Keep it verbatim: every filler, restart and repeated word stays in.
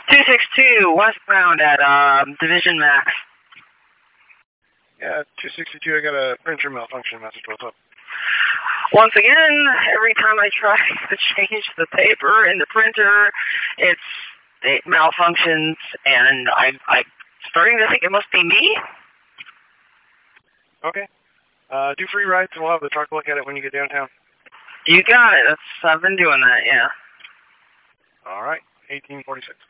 two six two, westbound at um, Division Max. Yeah, two sixty-two, I got a printer malfunction message. What's up? Once again, every time I try to change the paper in the printer, it's, it malfunctions, and I, I'm starting to think it must be me. Okay. Uh, do free rides, and we'll have the truck look at it when you get downtown. You got it. That's, I've been doing that, yeah. All right. eighteen forty-six.